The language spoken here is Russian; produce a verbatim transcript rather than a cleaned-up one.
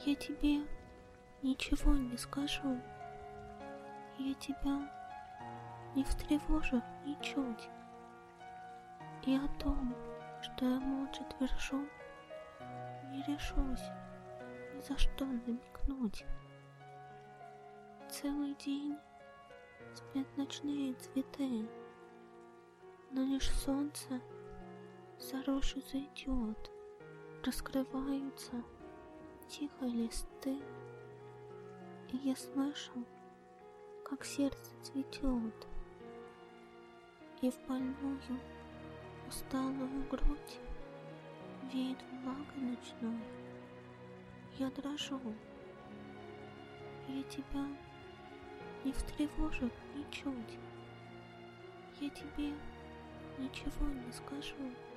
Я тебе ничего не скажу. Я тебя не встревожу ничуть. И о том, что я молча твержу, не решусь ни за что намекнуть. Целый день спят ночные цветы, но лишь солнце за рощу зайдет, раскрываются тихо листы, и я слышу, как сердце цветет, и в больную усталую грудь веет влагой ночной. Я дрожу, я тебя не встревожу ничуть. Я тебе ничего не скажу.